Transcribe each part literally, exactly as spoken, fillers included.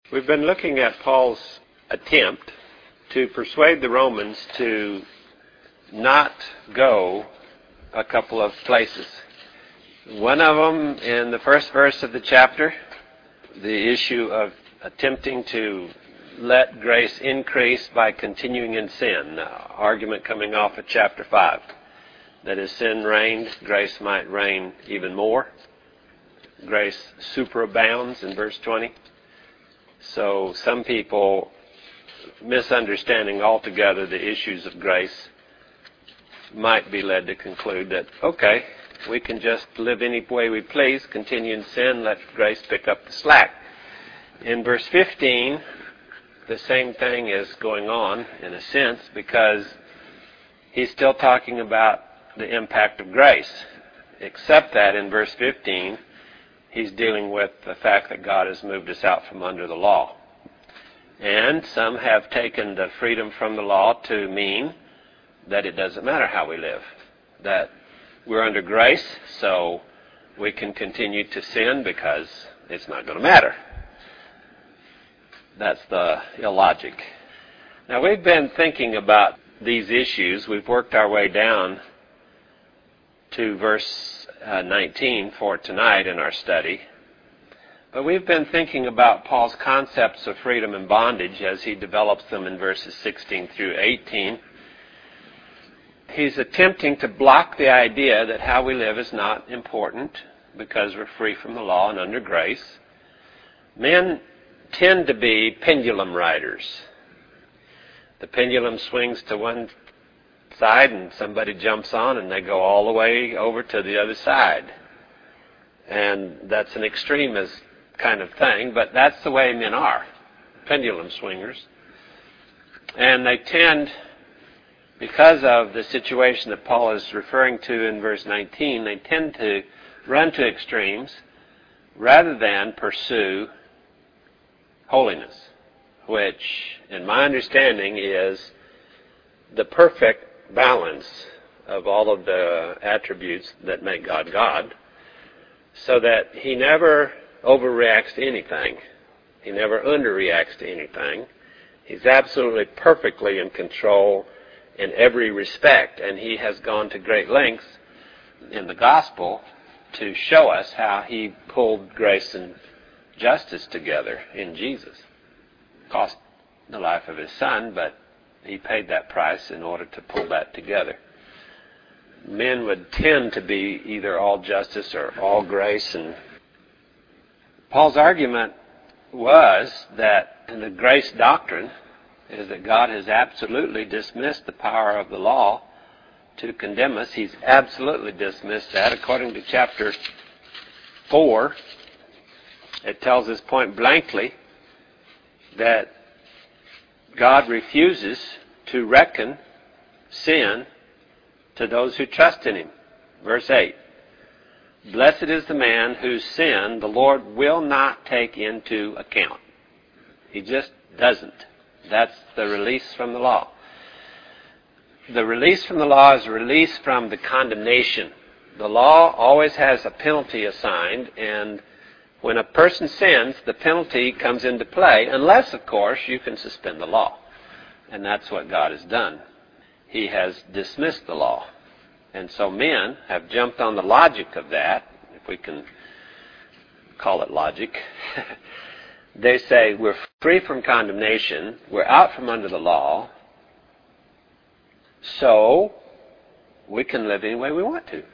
We've been looking at Paul's attempt to persuade the Romans to not go a couple of places. One of them in the first verse of the chapter, the issue of attempting to let grace increase by continuing in sin. Now, argument coming off of chapter five. That as sin reigned, grace might reign even more. Grace superabounds in verse twenty. So some people, misunderstanding altogether the issues of grace, might be led to conclude that, okay, we can just live any way we please, continue in sin, let grace pick up the slack. In verse fifteen, the same thing is going on in a sense, because he's still talking about the impact of grace, except that in verse fifteen, he's dealing with the fact that God has moved us out from under the law. And some have taken the freedom from the law to mean that it doesn't matter how we live, that we're under grace, so we can continue to sin because it's not going to matter. That's the illogic. Now, we've been thinking about these issues. We've worked our way down to verse uh, nineteen for tonight in our study. But we've been thinking about Paul's concepts of freedom and bondage as he develops them in verses sixteen through eighteen. He's attempting to block the idea that how we live is not important because we're free from the law and under grace. Men tend to be pendulum riders. The pendulum swings to one side and somebody jumps on and they go all the way over to the other side. And that's an extremist kind of thing, but that's the way men are, pendulum swingers. And they tend, because of the situation that Paul is referring to in verse nineteen, they tend to run to extremes rather than pursue holiness, which, in my understanding, is the perfect balance of all of the attributes that make God God, so that he never overreacts to anything. He never underreacts to anything. He's absolutely perfectly in control in every respect, and he has gone to great lengths in the gospel to show us how he pulled grace and justice together in Jesus. Cost the life of his son, but he paid that price in order to pull that together. Men would tend to be either all justice or all grace, and Paul's argument was that in the grace doctrine is that God has absolutely dismissed the power of the law to condemn us. He's absolutely dismissed that. According to chapter four, it tells us point blankly that God refuses to reckon sin to those who trust in him. Verse eight, blessed is the man whose sin the Lord will not take into account. He just doesn't. That's the release from the law. The release from the law is a release from the condemnation. The law always has a penalty assigned, and when a person sins, the penalty comes into play, unless, of course, you can suspend the law. And that's what God has done. He has dismissed the law. And so men have jumped on the logic of that, if we can call it logic. They say we're free from condemnation, we're out from under the law, so we can live any way we want to.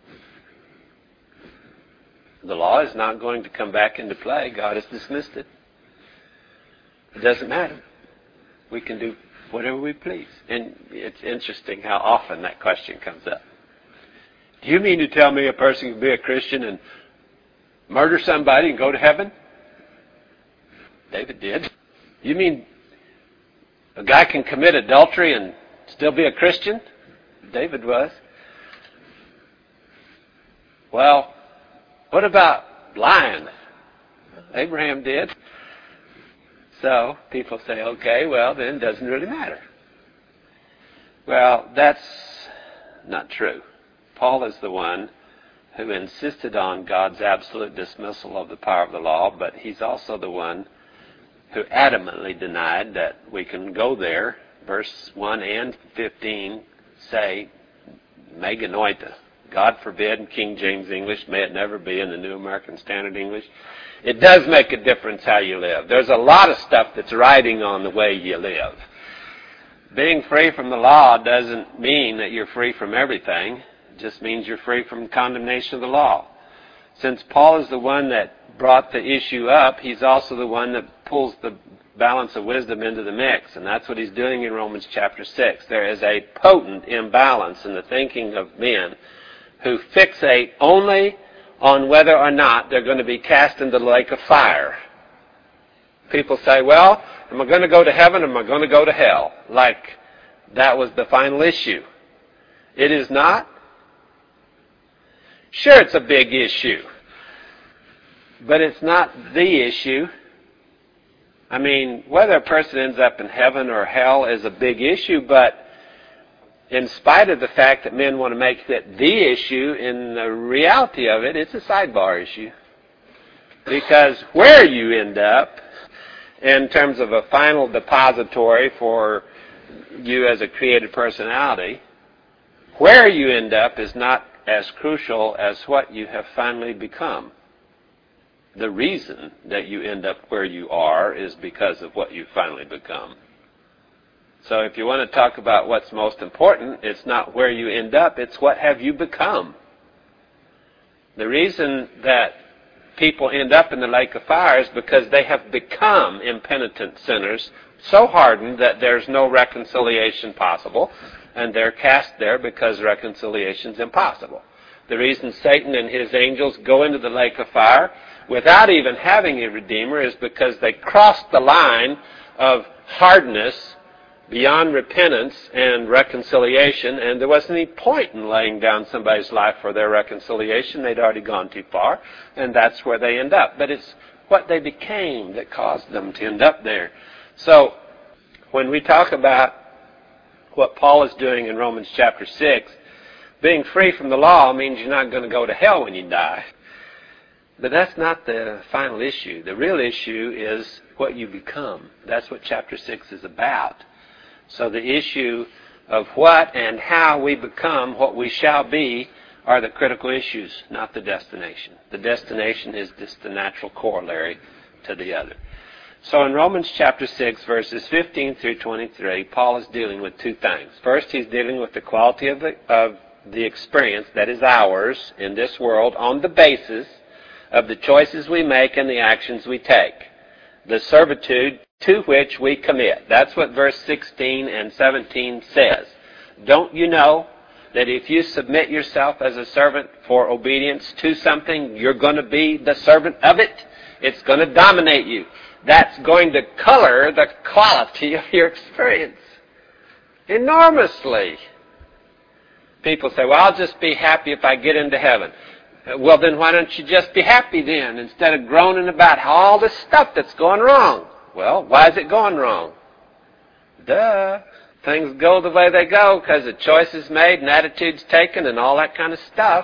The law is not going to come back into play. God has dismissed it. It doesn't matter. We can do whatever we please. And it's interesting how often that question comes up. Do you mean to tell me a person can be a Christian and murder somebody and go to heaven? David did. You mean a guy can commit adultery and still be a Christian? David was. Well, what about lying? Abraham did. So people say, okay, well, then it doesn't really matter. Well, that's not true. Paul is the one who insisted on God's absolute dismissal of the power of the law, but he's also the one who adamantly denied that we can go there. Verse one and fifteen say, meganoita. God forbid in King James English, may it never be in the New American Standard English. It does make a difference how you live. There's a lot of stuff that's riding on the way you live. Being free from the law doesn't mean that you're free from everything. It just means you're free from the condemnation of the law. Since Paul is the one that brought the issue up, he's also the one that pulls the balance of wisdom into the mix. And that's what he's doing in Romans chapter six. There is a potent imbalance in the thinking of men who fixate only on whether or not they're going to be cast into the lake of fire. People say, well, am I going to go to heaven or am I going to go to hell? Like that was the final issue. It is not. Sure, it's a big issue. But it's not the issue. I mean, whether a person ends up in heaven or hell is a big issue, but in spite of the fact that men want to make that the issue, in the reality of it, it's a sidebar issue. Because where you end up, in terms of a final depository for you as a created personality, where you end up is not as crucial as what you have finally become. The reason that you end up where you are is because of what you finally become. So if you want to talk about what's most important, it's not where you end up, it's what have you become. The reason that people end up in the lake of fire is because they have become impenitent sinners, so hardened that there's no reconciliation possible, and they're cast there because reconciliation is impossible. The reason Satan and his angels go into the lake of fire without even having a Redeemer is because they crossed the line of hardness beyond repentance and reconciliation, and there wasn't any point in laying down somebody's life for their reconciliation. They'd already gone too far, and that's where they end up. But it's what they became that caused them to end up there. So when we talk about what Paul is doing in Romans chapter six, being free from the law means you're not going to go to hell when you die. But that's not the final issue. The real issue is what you become. That's what chapter six is about. So the issue of what and how we become what we shall be are the critical issues, not the destination. The destination is just the natural corollary to the other. So in Romans chapter six, verses fifteen through twenty-three, Paul is dealing with two things. First, he's dealing with the quality of the, of the experience that is ours in this world on the basis of the choices we make and the actions we take. The servitude to which we commit. That's what verse sixteen and seventeen says. Don't you know that if you submit yourself as a servant for obedience to something, you're going to be the servant of it? It's going to dominate you. That's going to color the quality of your experience enormously. People say, well, I'll just be happy if I get into heaven. Well, then why don't you just be happy then, instead of groaning about all the stuff that's going wrong? Well, why is it going wrong? Duh. Things go the way they go because of choices made and attitudes taken and all that kind of stuff.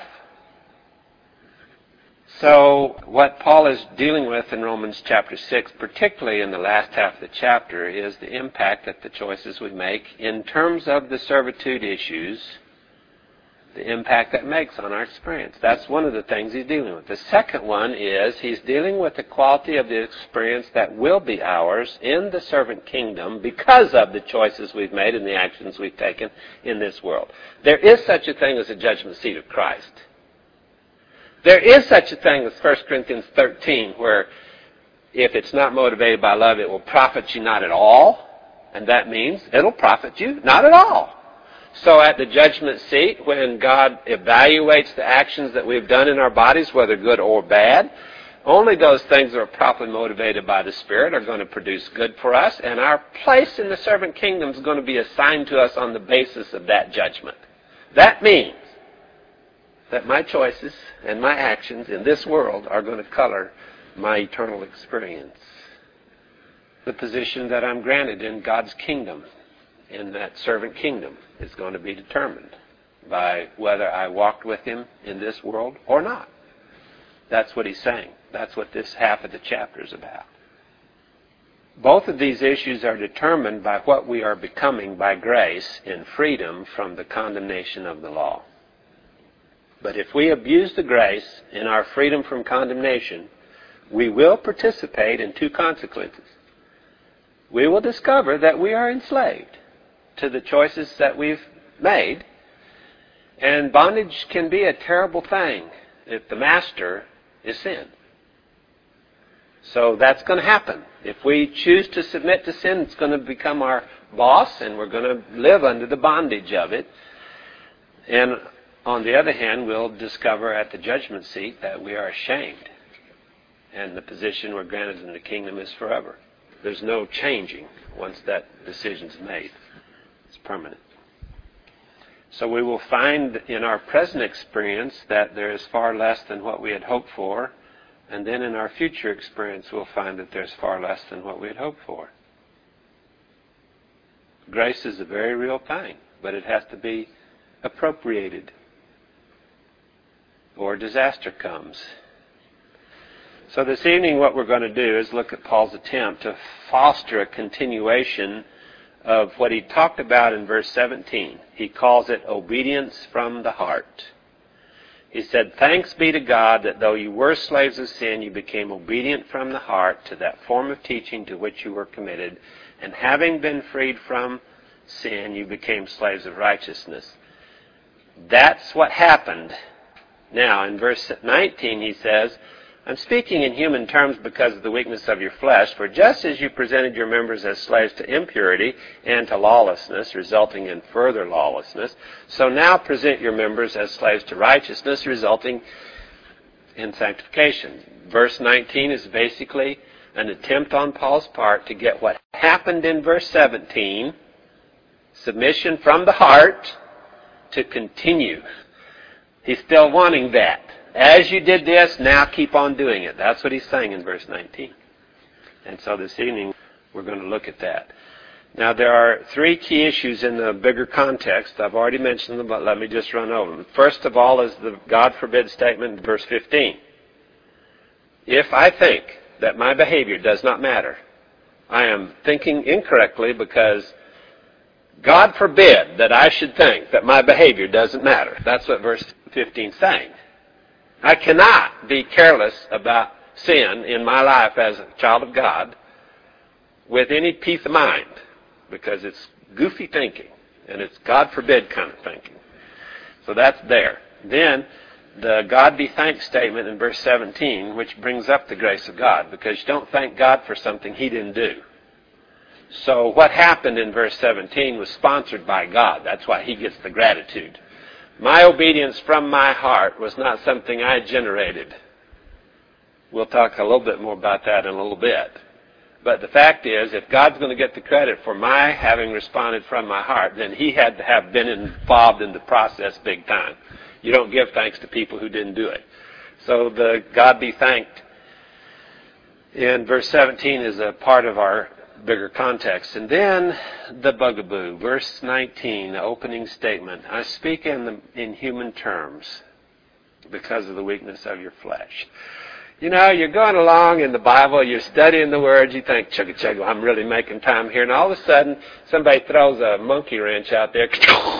So what Paul is dealing with in Romans chapter six, particularly in the last half of the chapter, is the impact that the choices we make in terms of the servitude issues, the impact that makes on our experience. That's one of the things he's dealing with. The second one is he's dealing with the quality of the experience that will be ours in the servant kingdom because of the choices we've made and the actions we've taken in this world. There is such a thing as a judgment seat of Christ. There is such a thing as First Corinthians thirteen, where if it's not motivated by love, it will profit you not at all. And that means it'll profit you not at all. So at the judgment seat, when God evaluates the actions that we've done in our bodies, whether good or bad, only those things that are properly motivated by the Spirit are going to produce good for us, and our place in the servant kingdom is going to be assigned to us on the basis of that judgment. That means that my choices and my actions in this world are going to color my eternal experience. The position that I'm granted in God's kingdom, in that servant kingdom, is going to be determined by whether I walked with Him in this world or not. That's what he's saying. That's what this half of the chapter is about. Both of these issues are determined by what we are becoming by grace in freedom from the condemnation of the law. But if we abuse the grace in our freedom from condemnation, we will participate in two consequences. We will discover that we are enslaved to the choices that we've made, and bondage can be a terrible thing if the master is sin. So that's going to happen. If we choose to submit to sin, it's going to become our boss, and we're going to live under the bondage of it. And on the other hand, we'll discover at the judgment seat that we are ashamed, and the position we're granted in the kingdom is forever. There's no changing once that decision's made. It's permanent. So we will find in our present experience that there is far less than what we had hoped for, and then in our future experience we'll find that there's far less than what we had hoped for. Grace is a very real thing, but it has to be appropriated, or disaster comes. So this evening what we're going to do is look at Paul's attempt to foster a continuation of what he talked about in verse seventeen. He calls it obedience from the heart. He said, "Thanks be to God that though you were slaves of sin, you became obedient from the heart to that form of teaching to which you were committed, and having been freed from sin, you became slaves of righteousness." That's what happened. Now, in verse nineteen, he says, "I'm speaking in human terms because of the weakness of your flesh, for just as you presented your members as slaves to impurity and to lawlessness, resulting in further lawlessness, so now present your members as slaves to righteousness, resulting in sanctification." Verse nineteen is basically an attempt on Paul's part to get what happened in verse seventeen, submission from the heart, to continue. He's still wanting that. As you did this, now keep on doing it. That's what he's saying in verse nineteen. And so this evening, we're going to look at that. Now, there are three key issues in the bigger context. I've already mentioned them, but let me just run over them. First of all is the God forbid statement in verse fifteen. If I think that my behavior does not matter, I am thinking incorrectly, because God forbid that I should think that my behavior doesn't matter. That's what verse fifteen is saying. I cannot be careless about sin in my life as a child of God with any peace of mind, because it's goofy thinking, and it's God forbid kind of thinking. So that's there. Then the God be thanked statement in verse seventeen, which brings up the grace of God, because you don't thank God for something He didn't do. So what happened in verse seventeen was sponsored by God. That's why He gets the gratitude. My obedience from my heart was not something I generated. We'll talk a little bit more about that in a little bit. But the fact is, if God's going to get the credit for my having responded from my heart, then He had to have been involved in the process big time. You don't give thanks to people who didn't do it. So the God be thanked in verse seventeen is a part of our bigger context. And then the bugaboo, verse nineteen, the opening statement. I speak in the, in human terms because of the weakness of your flesh. You know, you're going along in the Bible, you're studying the words, you think, chugga chugga, I'm really making time here. And all of a sudden, somebody throws a monkey wrench out there.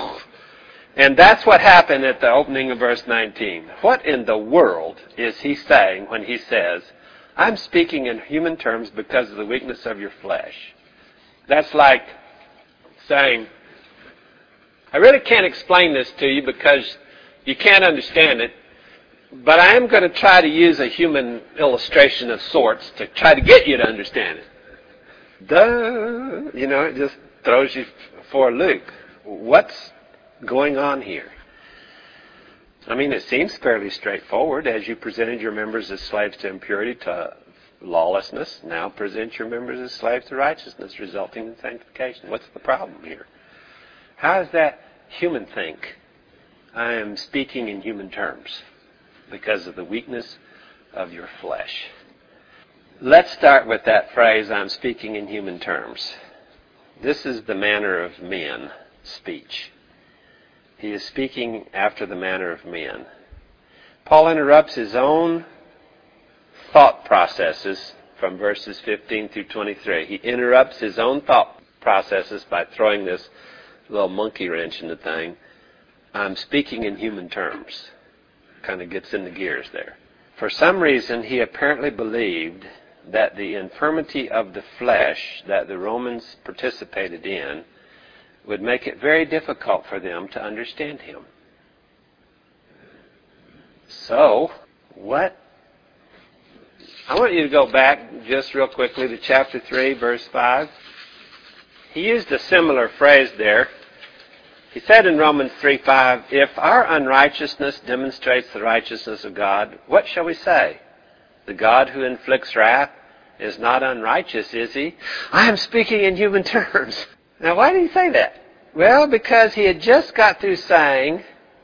And that's what happened at the opening of verse nineteen. What in the world is he saying when he says, I'm speaking in human terms because of the weakness of your flesh? That's like saying, I really can't explain this to you because you can't understand it, but I am going to try to use a human illustration of sorts to try to get you to understand it. Duh! You know, it just throws you for a loop. What's going on here? I mean, it seems fairly straightforward. As you presented your members as slaves to impurity, to lawlessness, now present your members as slaves to righteousness, resulting in sanctification. What's the problem here? How does that human think? I am speaking in human terms because of the weakness of your flesh. Let's start with that phrase, I'm speaking in human terms. This is the manner of men speech. He is speaking after the manner of men. Paul interrupts his own thought processes from verses fifteen through twenty-three. He interrupts his own thought processes by throwing this little monkey wrench in the thing. I'm speaking in human terms. Kind of gets in the gears there. For some reason, he apparently believed that the infirmity of the flesh that the Romans participated in would make it very difficult for them to understand him. So, what? I want you to go back just real quickly to chapter three, verse five. He used a similar phrase there. He said in Romans three five, if our unrighteousness demonstrates the righteousness of God, what shall we say? The God who inflicts wrath is not unrighteous, is he? I am speaking in human terms. Now, why did he say that? Well, because he had just got through saying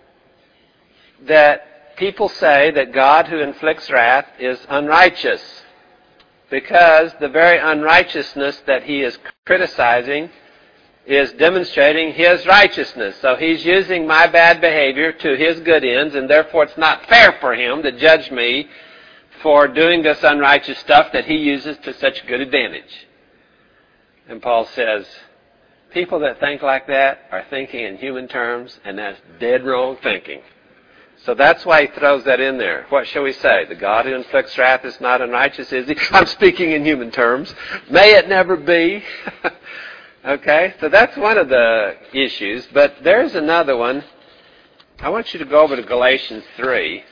that people say that God who inflicts wrath is unrighteous, because the very unrighteousness that he is criticizing is demonstrating his righteousness. So he's using my bad behavior to his good ends, and therefore it's not fair for him to judge me for doing this unrighteous stuff that he uses to such good advantage. And Paul says, people that think like that are thinking in human terms, and that's dead wrong thinking. So that's why he throws that in there. What shall we say? The God who inflicts wrath is not unrighteous, is he? I'm speaking in human terms. May it never be. Okay, so that's one of the issues. But there's another one. I want you to go over to Galatians three.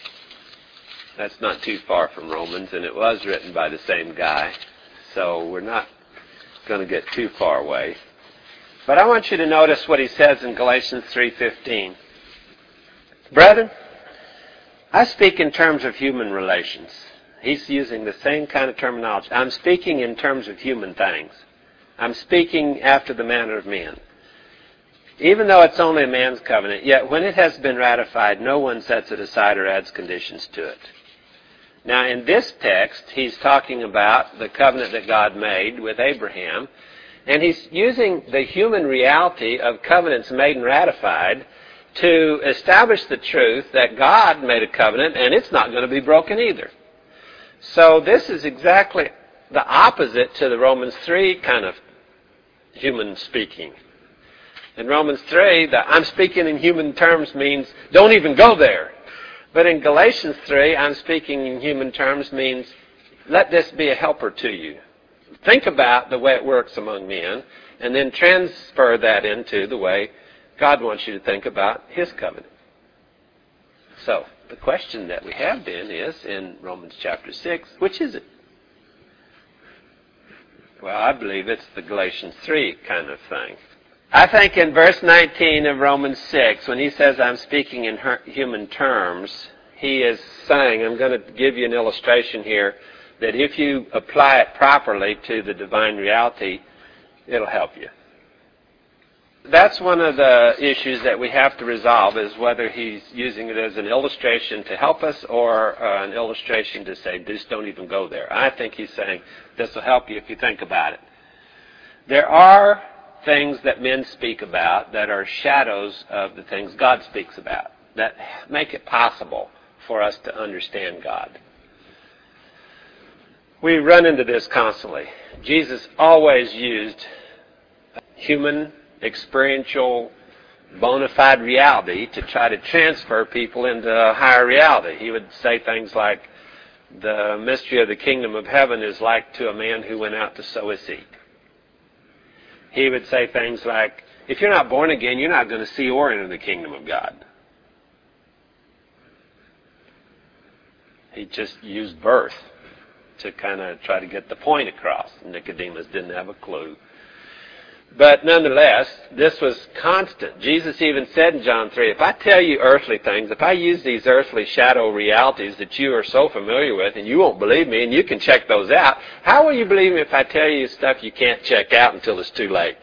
That's not too far from Romans, and it was written by the same guy. So we're not going to get too far away. But I want you to notice what he says in Galatians three fifteen. Brethren, I speak in terms of human relations. He's using the same kind of terminology. I'm speaking in terms of human things. I'm speaking after the manner of men. Even though it's only a man's covenant, yet when it has been ratified, no one sets it aside or adds conditions to it. Now, in this text, he's talking about the covenant that God made with Abraham, and he's using the human reality of covenants made and ratified to establish the truth that God made a covenant, and it's not going to be broken either. So this is exactly the opposite to the Romans three kind of human speaking. In Romans three, the I'm speaking in human terms means don't even go there. But in Galatians three, I'm speaking in human terms means let this be a helper to you. Think about the way it works among men, and then transfer that into the way God wants you to think about his covenant. So, the question that we have then is, in Romans chapter six, which is it? Well, I believe it's the Galatians three kind of thing. I think in verse nineteen of Romans six, when he says, I'm speaking in her- human terms, he is saying, I'm going to give you an illustration here, that if you apply it properly to the divine reality, it'll help you. That's one of the issues that we have to resolve, is whether he's using it as an illustration to help us or uh, an illustration to say, just don't even go there. I think he's saying, this will help you if you think about it. There are things that men speak about that are shadows of the things God speaks about, that make it possible for us to understand God. We run into this constantly. Jesus always used human, experiential, bona fide reality to try to transfer people into a higher reality. He would say things like, the mystery of the kingdom of heaven is like to a man who went out to sow his seed. He would say things like, if you're not born again, you're not going to see or enter the kingdom of God. He just used birth to kind of try to get the point across. Nicodemus didn't have a clue. But nonetheless, this was constant. Jesus even said in John three, if I tell you earthly things, if I use these earthly shadow realities that you are so familiar with and you won't believe me and you can check those out, how will you believe me if I tell you stuff you can't check out until it's too late?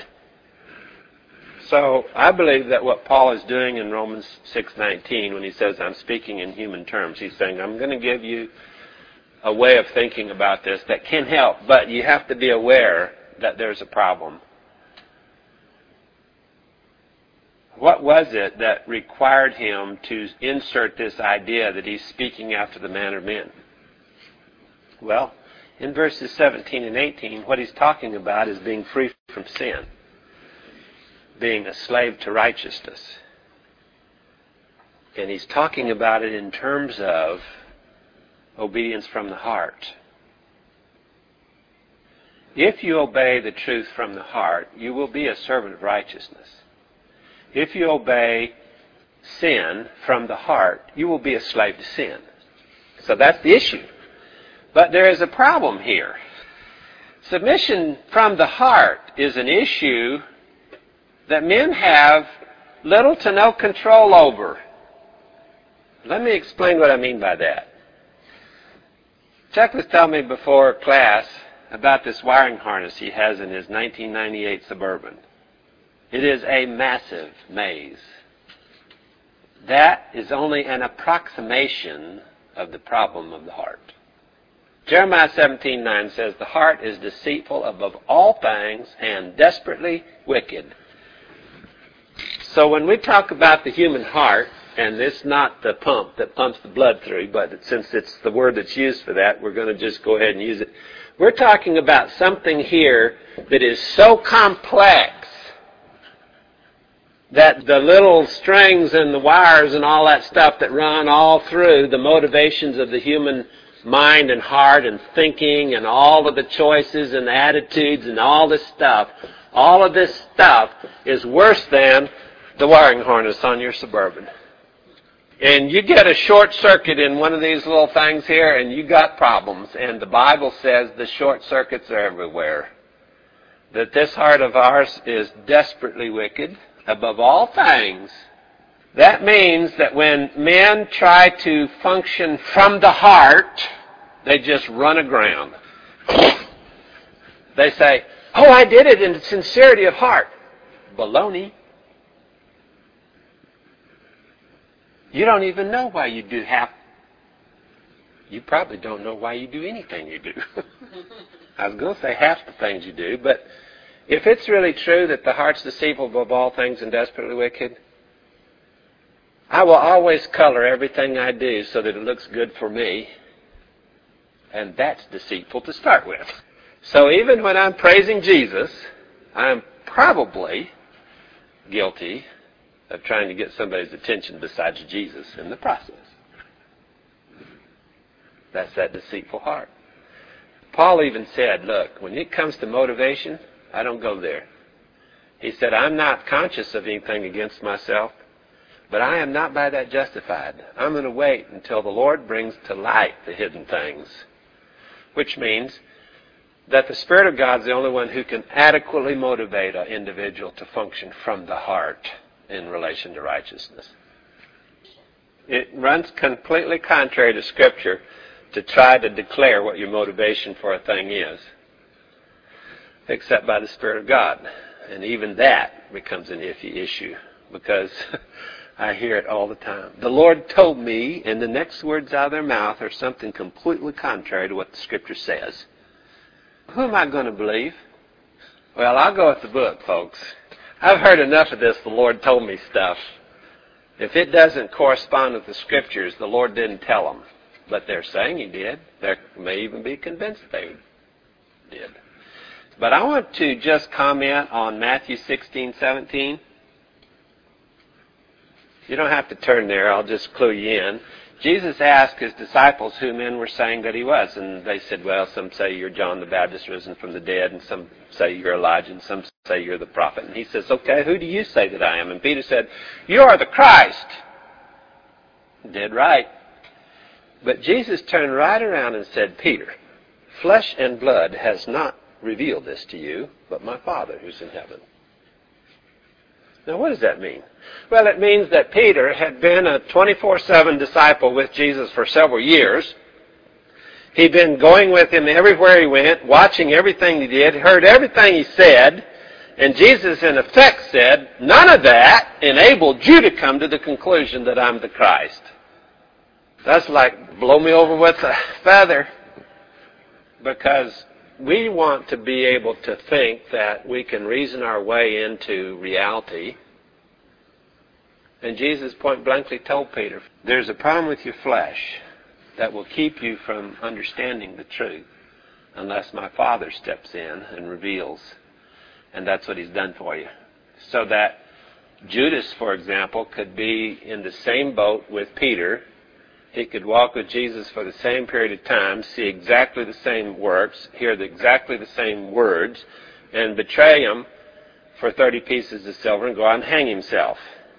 So I believe that what Paul is doing in Romans six nineteen when he says, I'm speaking in human terms, he's saying, I'm going to give you a way of thinking about this that can help, but you have to be aware that there's a problem. What was it that required him to insert this idea that he's speaking after the manner of men? Well, in verses seventeen and eighteen, what he's talking about is being free from sin, being a slave to righteousness. And he's talking about it in terms of obedience from the heart. If you obey the truth from the heart, you will be a servant of righteousness. If you obey sin from the heart, you will be a slave to sin. So that's the issue. But there is a problem here. Submission from the heart is an issue that men have little to no control over. Let me explain what I mean by that. Chuck was telling me before class about this wiring harness he has in his nineteen ninety-eight Suburban. It is a massive maze. That is only an approximation of the problem of the heart. Jeremiah seventeen nine says, the heart is deceitful above all things and desperately wicked. So when we talk about the human heart, and it's not the pump that pumps the blood through, but since it's the word that's used for that, we're going to just go ahead and use it. We're talking about something here that is so complex that the little strings and the wires and all that stuff that run all through the motivations of the human mind and heart and thinking and all of the choices and attitudes and all this stuff, all of this stuff is worse than the wiring harness on your Suburban. And you get a short circuit in one of these little things here and you got problems. And the Bible says the short circuits are everywhere. That this heart of ours is desperately wicked above all things. That means that when men try to function from the heart, they just run aground. They say, oh, I did it in sincerity of heart. Baloney. You don't even know why you do half. You probably don't know why you do anything you do. I was going to say half the things you do, but if it's really true that the heart's deceitful above all things and desperately wicked, I will always color everything I do so that it looks good for me. And that's deceitful to start with. So even when I'm praising Jesus, I'm probably guilty of trying to get somebody's attention besides Jesus in the process. That's that deceitful heart. Paul even said, look, when it comes to motivation, I don't go there. He said, I'm not conscious of anything against myself, but I am not by that justified. I'm going to wait until the Lord brings to light the hidden things, which means that the Spirit of God is the only one who can adequately motivate an individual to function from the heart in relation to righteousness. It runs completely contrary to Scripture to try to declare what your motivation for a thing is, except by the Spirit of God. And even that becomes an iffy issue, because I hear it all the time. The Lord told me, and the next words out of their mouth are something completely contrary to what the Scripture says. Who am I going to believe? Well, I'll go with the book, folks. I've heard enough of this, the Lord told me stuff. If it doesn't correspond with the Scriptures, the Lord didn't tell them. But they're saying He did. They may even be convinced they did. But I want to just comment on Matthew sixteen seventeen. You don't have to turn there. I'll just clue you in. Jesus asked His disciples who men were saying that He was. And they said, well, some say you're John the Baptist risen from the dead, and some say you're Elijah, and some say you're the prophet. And He says, okay, who do you say that I am? And Peter said, you are the Christ. Dead right. But Jesus turned right around and said, Peter, flesh and blood has not revealed this to you, but my Father who's in heaven. Now, what does that mean? Well, it means that Peter had been a twenty-four seven disciple with Jesus for several years. He'd been going with Him everywhere He went, watching everything He did, heard everything He said, and Jesus, in effect, said, none of that enabled you to come to the conclusion that I'm the Christ. That's like blow me over with a feather, because we want to be able to think that we can reason our way into reality. And Jesus point blankly told Peter, there's a problem with your flesh that will keep you from understanding the truth. unless my Father steps in and reveals. And that's what He's done for you. So that Judas, for example, could be in the same boat with Peter. He could walk with Jesus for the same period of time, see exactly the same works, hear the, exactly the same words, and betray Him for thirty pieces of silver and go out and hang himself.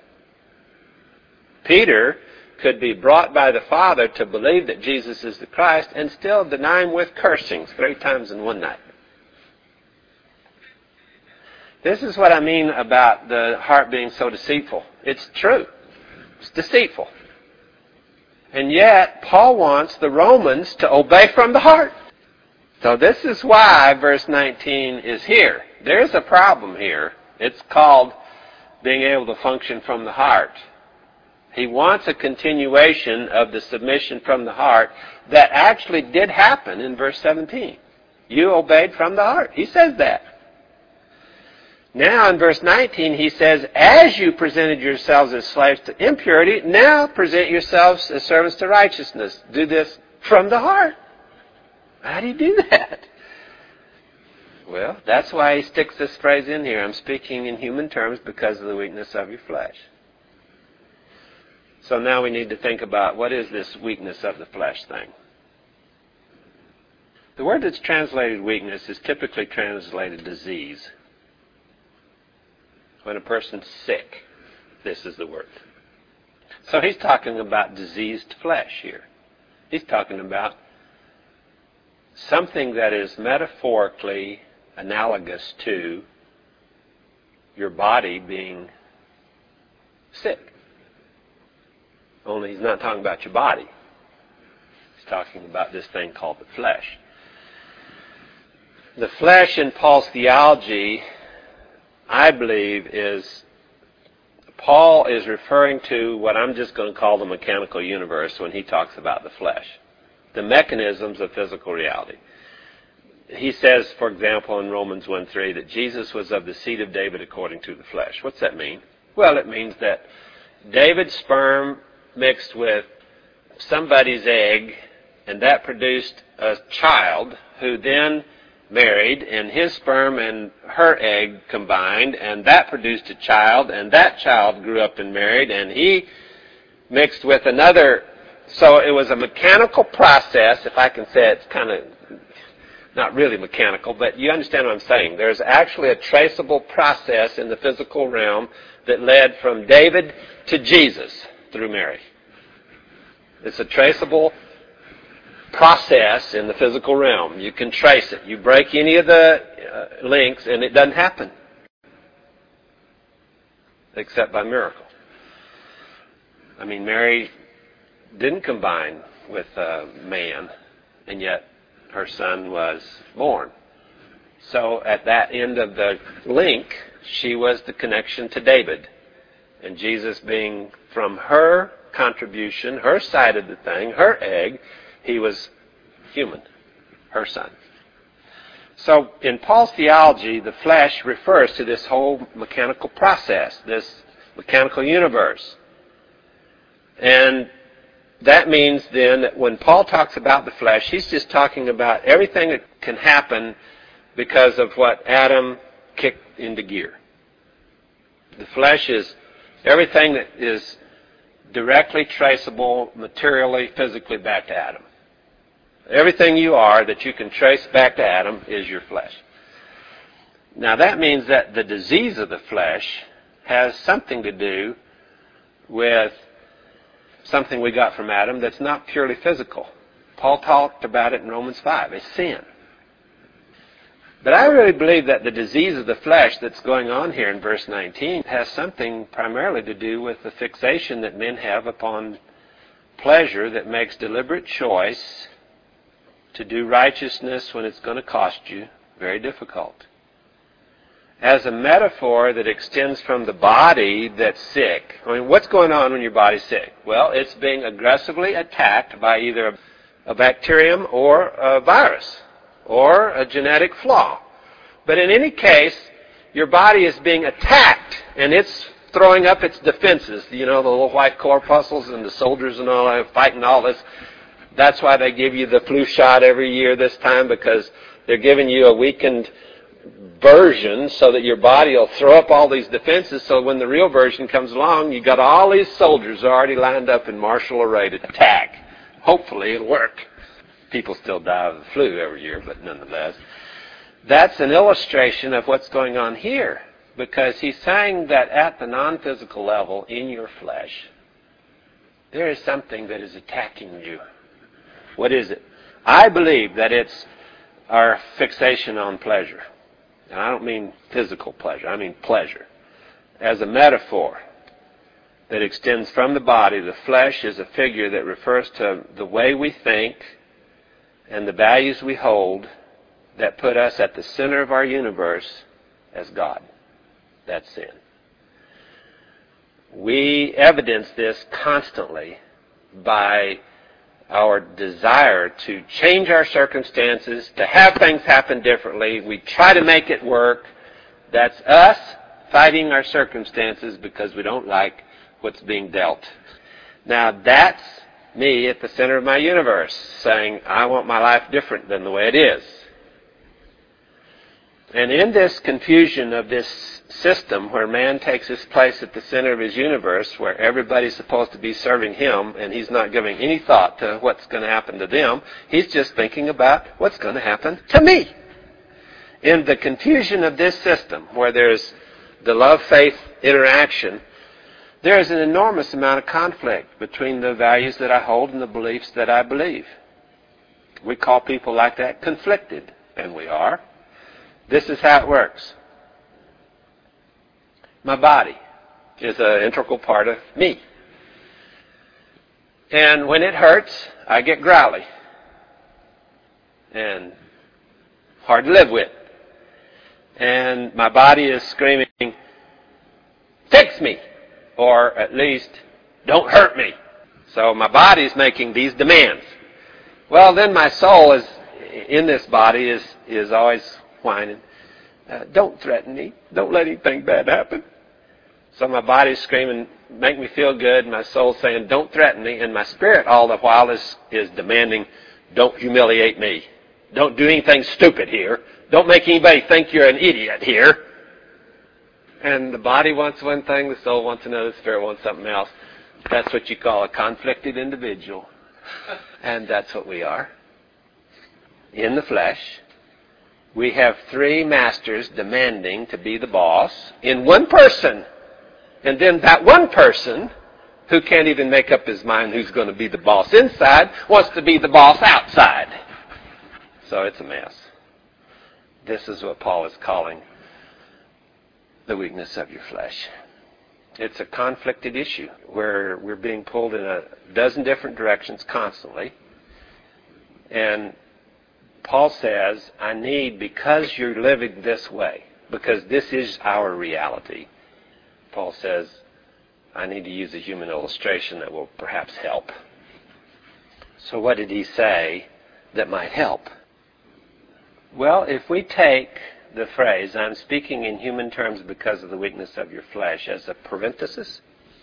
Peter could be brought by the Father to believe that Jesus is the Christ and still deny Him with cursings three times in one night. This is what I mean about the heart being so deceitful. It's true. It's deceitful. And yet, Paul wants the Romans to obey from the heart. So this is why verse nineteen is here. There's a problem here. It's called being able to function from the heart. He wants a continuation of the submission from the heart that actually did happen in verse seventeen. You obeyed from the heart. He says that. Now in verse nineteen he says, as you presented yourselves as slaves to impurity, now present yourselves as servants to righteousness. Do this from the heart. How do you do that? Well, that's why he sticks this phrase in here. I'm speaking in human terms because of the weakness of your flesh. So now we need to think about what is this weakness of the flesh thing. The word that's translated weakness is typically translated disease. When a person's sick, this is the word. So he's talking about diseased flesh here. He's talking about something that is metaphorically analogous to your body being sick. Only he's not talking about your body. He's talking about this thing called the flesh. The flesh in Paul's theology, I believe, is Paul is referring to what I'm just going to call the mechanical universe when he talks about the flesh. The mechanisms of physical reality. He says, for example, in Romans one three, that Jesus was of the seed of David according to the flesh. What's that mean? Well, it means that David's sperm mixed with somebody's egg, and that produced a child who then married, and his sperm and her egg combined, and that produced a child, and that child grew up and married, and he mixed with another. So it was a mechanical process, if I can say it. It's kind of not really mechanical, but you understand what I'm saying. There's actually a traceable process in the physical realm that led from David to Jesus through Mary. It's a traceable process in the physical realm. You can trace it. You break any of the uh, links and it doesn't happen. Except by miracle. I mean, Mary didn't combine with uh, man, and yet her son was born. So at that end of the link, she was the connection to David. And Jesus being from her contribution, her side of the thing, her egg, he was human, her son. So in Paul's theology, the flesh refers to this whole mechanical process, this mechanical universe. And that means then that when Paul talks about the flesh, he's just talking about everything that can happen because of what Adam kicked into gear. The flesh is everything that is directly traceable materially, physically back to Adam. Everything you are that you can trace back to Adam is your flesh. Now that means that the disease of the flesh has something to do with something we got from Adam that's not purely physical. Paul talked about it in Romans five. It's sin. But I really believe that the disease of the flesh that's going on here in verse nineteen has something primarily to do with the fixation that men have upon pleasure that makes deliberate choice to do righteousness when it's going to cost you very difficult. As a metaphor that extends from the body that's sick. I mean, what's going on when your body's sick? Well, it's being aggressively attacked by either a bacterium or a virus or a genetic flaw. But in any case, your body is being attacked and it's throwing up its defenses. You know, the little white corpuscles and the soldiers and all that fighting all this That's why they give you the flu shot every year this time, because they're giving you a weakened version so that your body will throw up all these defenses, so when the real version comes along, you got all these soldiers already lined up in martial array to attack. Hopefully it'll work. People still die of the flu every year, but nonetheless. That's an illustration of what's going on here, because he's saying that at the non-physical level, in your flesh, there is something that is attacking you. What is it? I believe that it's our fixation on pleasure. And I don't mean physical pleasure, I mean pleasure. As a metaphor that extends from the body, the flesh is a figure that refers to the way we think and the values we hold that put us at the center of our universe as God. That's sin. We evidence this constantly by our desire to change our circumstances, to have things happen differently. We try to make it work. That's us fighting our circumstances because we don't like what's being dealt. Now that's me at the center of my universe saying, I want my life different than the way it is. And in this confusion of this system where man takes his place at the center of his universe, where everybody's supposed to be serving him and he's not giving any thought to what's going to happen to them, he's just thinking about what's going to happen to me. In the confusion of this system where there's the love-faith interaction, there is an enormous amount of conflict between the values that I hold and the beliefs that I believe. We call people like that conflicted, and we are. This is how it works. My body is an integral part of me. And when it hurts, I get growly and hard to live with. And my body is screaming, fix me, or at least don't hurt me. So my body is making these demands. Well, then my soul is in this body is, is always whining, uh, don't threaten me. Don't let anything bad happen. So my body's screaming, make me feel good. My soul's saying, don't threaten me. And my spirit all the while is, is demanding, don't humiliate me. Don't do anything stupid here. Don't make anybody think you're an idiot here. And the body wants one thing, the soul wants another, the spirit wants something else. That's what you call a conflicted individual. And that's what we are. In the flesh, we have three masters demanding to be the boss in one person. And then that one person, who can't even make up his mind who's going to be the boss inside, wants to be the boss outside. So it's a mess. This is what Paul is calling the weakness of your flesh. It's a conflicted issue where we're being pulled in a dozen different directions constantly. And Paul says, I need, because you're living this way, because this is our reality, Paul says, I need to use a human illustration that will perhaps help. So what did he say that might help? Well, if we take the phrase, I'm speaking in human terms because of the weakness of your flesh, as a parenthesis,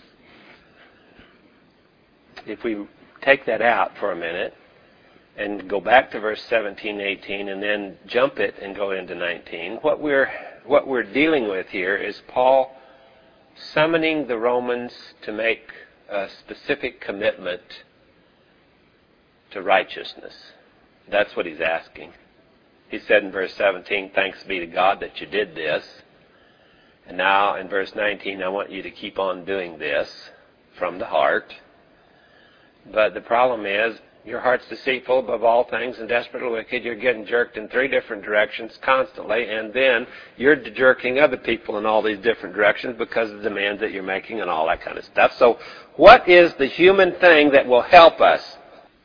if we take that out for a minute and go back to verse seventeen, eighteen, and then jump it and go into nineteen, what we're, what we're dealing with here is Paul summoning the Romans to make a specific commitment to righteousness. That's what he's asking. He said in verse seventeen, thanks be to God that you did this. And now in verse nineteen, I want you to keep on doing this from the heart. But the problem is, your heart's deceitful above all things and desperately wicked. You're getting jerked in three different directions constantly, and then you're jerking other people in all these different directions because of the demands that you're making and all that kind of stuff. So what is the human thing that will help us?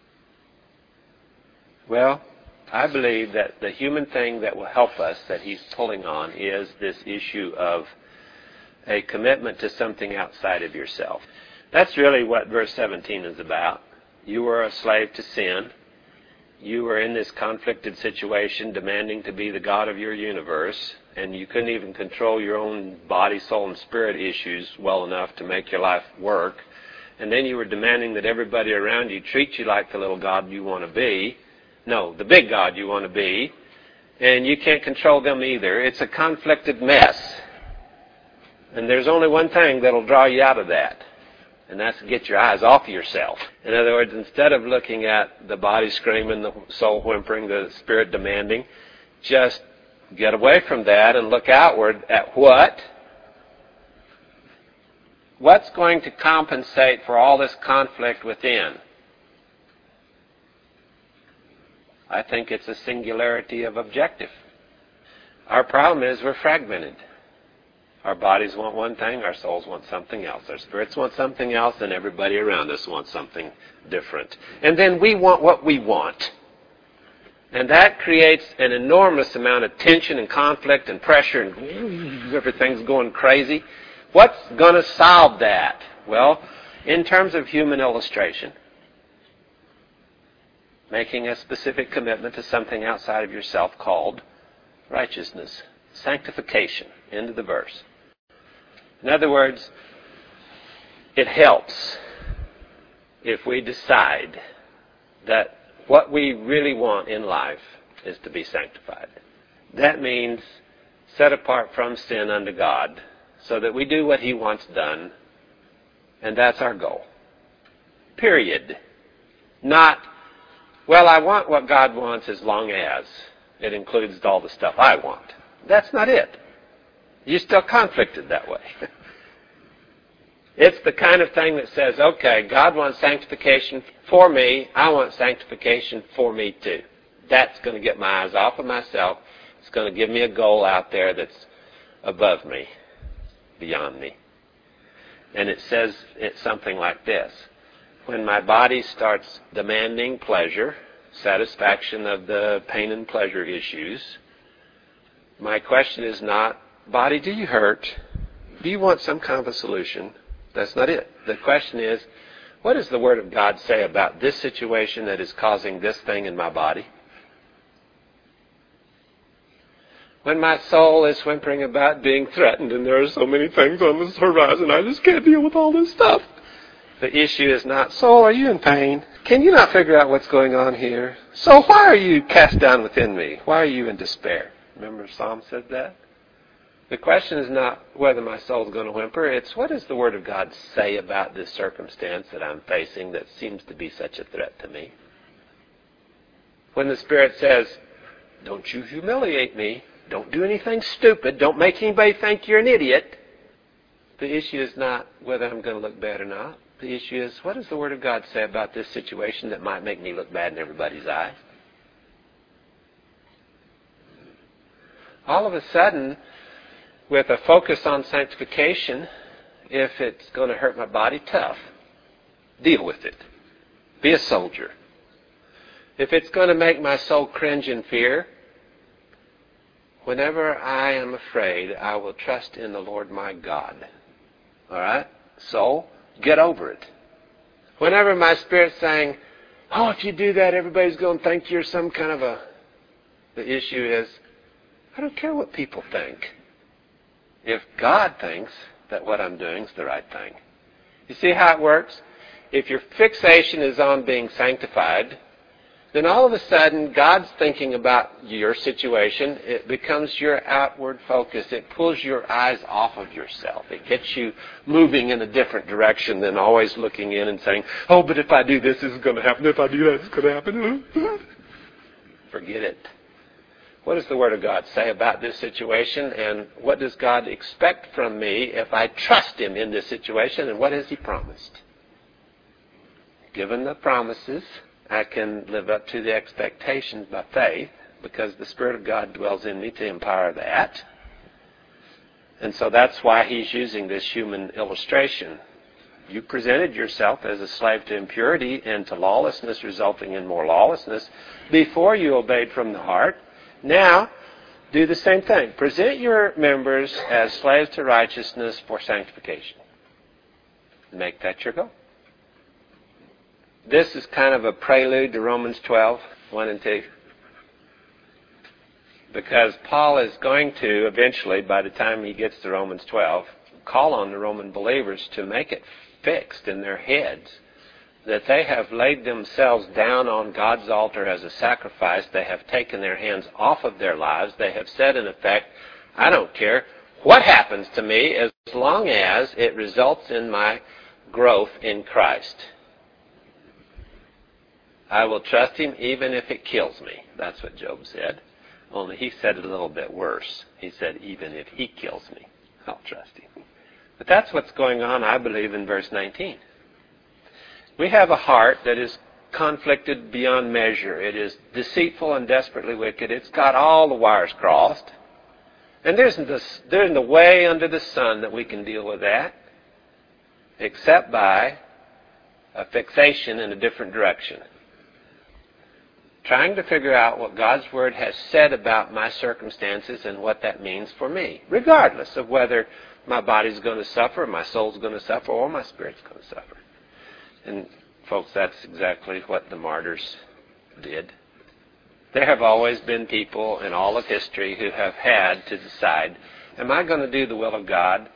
Well, I believe that the human thing that will help us, that he's pulling on, is this issue of a commitment to something outside of yourself. That's really what verse seventeen is about. You were a slave to sin. You were in this conflicted situation demanding to be the God of your universe, and you couldn't even control your own body, soul, and spirit issues well enough to make your life work. and then you were demanding that everybody around you treat you like the little God you want to be, no, the big God you want to be, and you can't control them either. It's a conflicted mess. And there's only one thing that'll draw you out of that, and that's to get your eyes off of yourself. In other words, instead of looking at the body screaming, the soul whimpering, the spirit demanding, just get away from that and look outward at what? What's going to compensate for all this conflict within? I think it's a singularity of objective. Our problem is we're fragmented. Our bodies want one thing, our souls want something else. Our spirits want something else, and everybody around us wants something different. And then we want what we want. And that creates an enormous amount of tension and conflict and pressure, and everything's going crazy. What's going to solve that? Well, in terms of human illustration, making a specific commitment to something outside of yourself called righteousness, sanctification, end of the verse. In other words, it helps if we decide that what we really want in life is to be sanctified. That means set apart from sin unto God so that we do what He wants done, and that's our goal. Period. Not, well, I want what God wants as long as it includes all the stuff I want. That's not it. You're still conflicted that way. It's the kind of thing that says, okay, God wants sanctification for me. I want sanctification for me too. That's going to get my eyes off of myself. It's going to give me a goal out there that's above me, beyond me. And it says it's something like this. When my body starts demanding pleasure, satisfaction of the pain and pleasure issues, my question is not, body, do you hurt? Do you want some kind of a solution? That's not it. The question is, what does the Word of God say about this situation that is causing this thing in my body? When my soul is whimpering about being threatened and there are so many things on this horizon, I just can't deal with all this stuff. The issue is not, soul, are you in pain? Can you not figure out what's going on here? Soul, why are you cast down within me? Why are you in despair? Remember Psalm said that? The question is not whether my soul is going to whimper. It's what does the Word of God say about this circumstance that I'm facing that seems to be such a threat to me? When the Spirit says, don't you humiliate me, don't do anything stupid, don't make anybody think you're an idiot, the issue is not whether I'm going to look bad or not. The issue is, what does the Word of God say about this situation that might make me look bad in everybody's eyes? All of a sudden, with a focus on sanctification, if it's going to hurt my body, tough. Deal with it. Be a soldier. If it's going to make my soul cringe in fear, whenever I am afraid, I will trust in the Lord my God. All right? Soul, get over it. Whenever my spirit's saying, oh, if you do that, everybody's going to think you're some kind of a... The issue is, I don't care what people think. If God thinks that what I'm doing is the right thing. You see how it works? If your fixation is on being sanctified, then all of a sudden God's thinking about your situation. It becomes your outward focus. It pulls your eyes off of yourself. It gets you moving in a different direction than always looking in and saying, oh, but if I do this, this is going to happen. If I do that, it's going to happen. Forget it. What does the Word of God say about this situation, and what does God expect from me if I trust Him in this situation, and what has He promised? Given the promises, I can live up to the expectations by faith, because the Spirit of God dwells in me to empower that. And so that's why He's using this human illustration. You presented yourself as a slave to impurity and to lawlessness, resulting in more lawlessness, before you obeyed from the heart. Now, do the same thing. Present your members as slaves to righteousness for sanctification. Make that your goal. This is kind of a prelude to Romans twelve, one and two. Because Paul is going to eventually, by the time he gets to Romans twelve, call on the Roman believers to make it fixed in their heads that they have laid themselves down on God's altar as a sacrifice. They have taken their hands off of their lives. They have said, in effect, I don't care what happens to me as long as it results in my growth in Christ. I will trust Him even if it kills me. That's what Job said. Only he said it a little bit worse. He said, even if He kills me, I'll trust Him. But that's what's going on, I believe, in verse nineteen. We have a heart that is conflicted beyond measure. It is deceitful and desperately wicked. It's got all the wires crossed. And there isn't, this, there isn't a way under the sun that we can deal with that except by a fixation in a different direction. Trying to figure out what God's Word has said about my circumstances and what that means for me, regardless of whether my body's going to suffer, my soul's going to suffer, or my spirit's going to suffer. And, folks, that's exactly what the martyrs did. There have always been people in all of history who have had to decide, am I going to do the will of God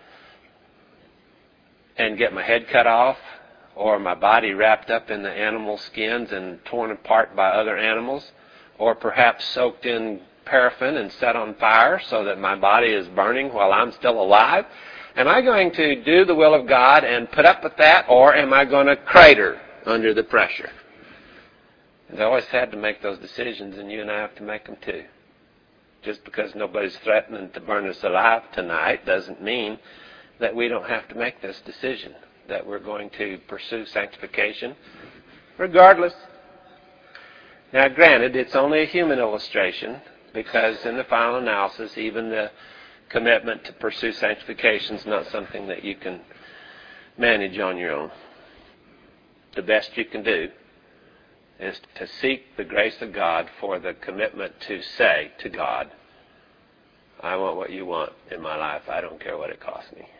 and get my head cut off, or my body wrapped up in the animal skins and torn apart by other animals, or perhaps soaked in paraffin and set on fire so that my body is burning while I'm still alive? Am I going to do the will of God and put up with that, or am I going to crater under the pressure? And I always had to make those decisions, and you and I have to make them too. Just because nobody's threatening to burn us alive tonight doesn't mean that we don't have to make this decision, that we're going to pursue sanctification regardless. Now, granted, it's only a human illustration, because in the final analysis, even the commitment to pursue sanctification is not something that you can manage on your own. The best you can do is to seek the grace of God for the commitment to say to God, I want what you want in my life. I don't care what it costs me.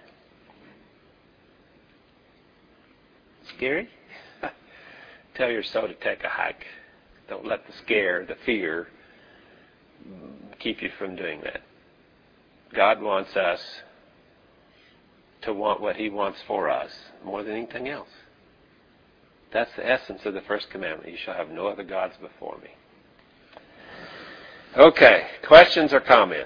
Scary? Tell your soul to take a hike. Don't let the scare, the fear, keep you from doing that. God wants us to want what He wants for us more than anything else. That's the essence of the first commandment. You shall have no other gods before me. Okay, questions or comments?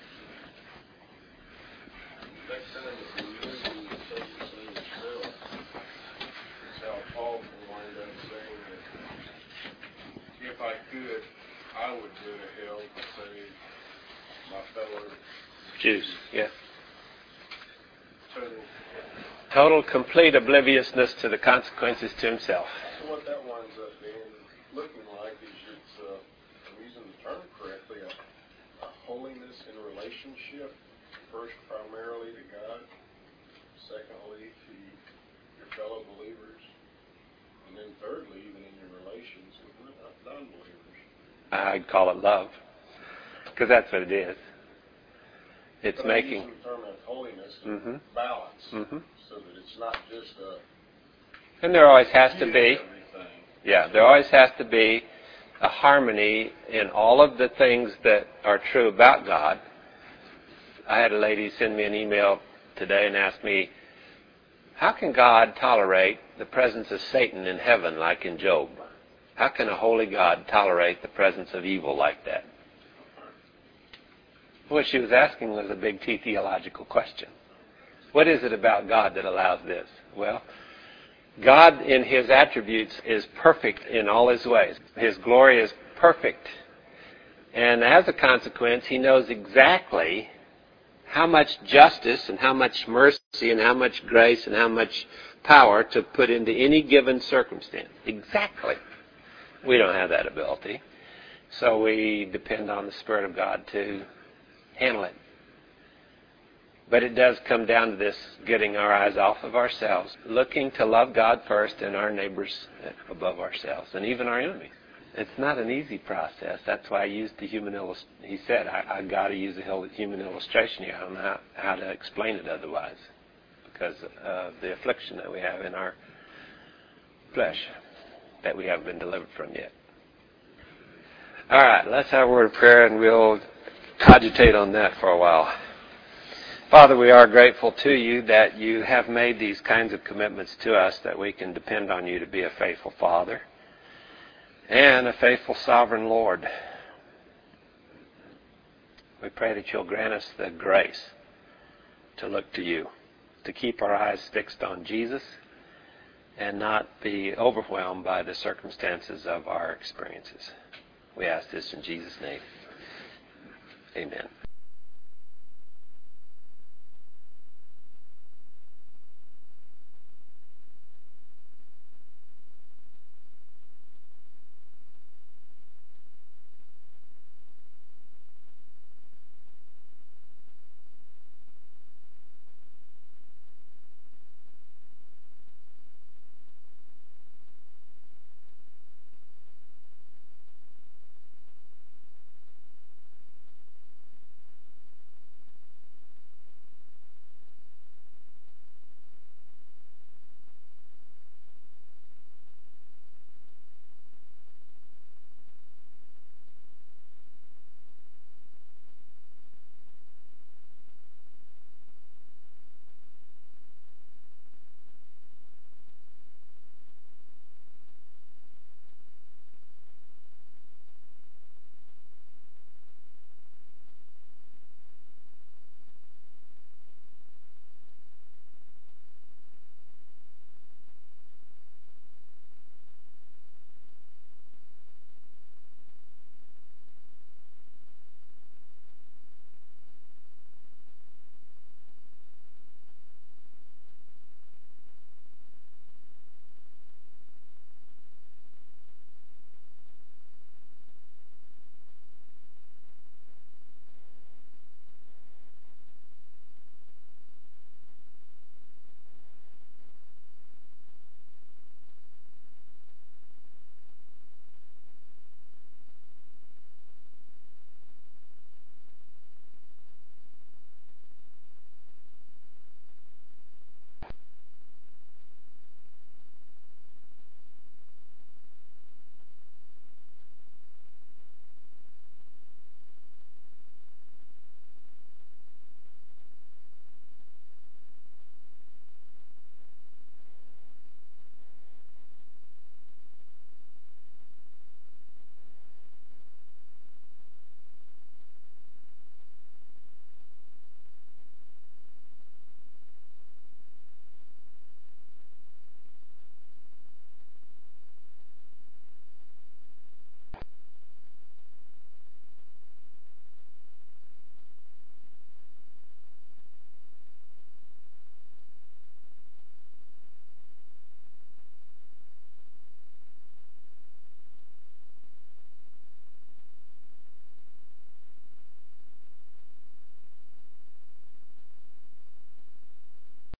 If I could, I would go to hell to save my fellow Jews, yeah. total. Total, complete obliviousness to the consequences to himself. So what that winds up being, looking like, is it's, uh, I'm using the term correctly, a, a holiness in relationship, first primarily to God, secondly to your fellow believers, and then thirdly, even in your relations with non-believers. I'd call it love, because that's what it is. It's but making I'm using the term of holiness, mm-hmm. balance, mm-hmm. so that it's not just a. And there always has to be. Everything. Yeah, there always has to be a harmony in all of the things that are true about God. I had a lady send me an email today and ask me, how can God tolerate the presence of Satan in heaven like in Job? How can a holy God tolerate the presence of evil like that? What she was asking was a big T theological question. What is it about God that allows this? Well, God in His attributes is perfect in all His ways. His glory is perfect. And as a consequence, He knows exactly how much justice and how much mercy and how much grace and how much power to put into any given circumstance. Exactly. We don't have that ability. So we depend on the Spirit of God to handle it. But it does come down to this, getting our eyes off of ourselves, looking to love God first and our neighbors above ourselves, and even our enemies. It's not an easy process. That's why I used the human illustration. He said, I, I got to use a human illustration here. I don't know how, how to explain it otherwise, because of the affliction that we have in our flesh that we haven't been delivered from yet. All right, let's have a word of prayer, and we'll cogitate on that for a while. Father, we are grateful to you that you have made these kinds of commitments to us, that we can depend on you to be a faithful Father and a faithful sovereign Lord. We pray that you'll grant us the grace to look to you, to keep our eyes fixed on Jesus and not be overwhelmed by the circumstances of our experiences. We ask this in Jesus' name. Amen.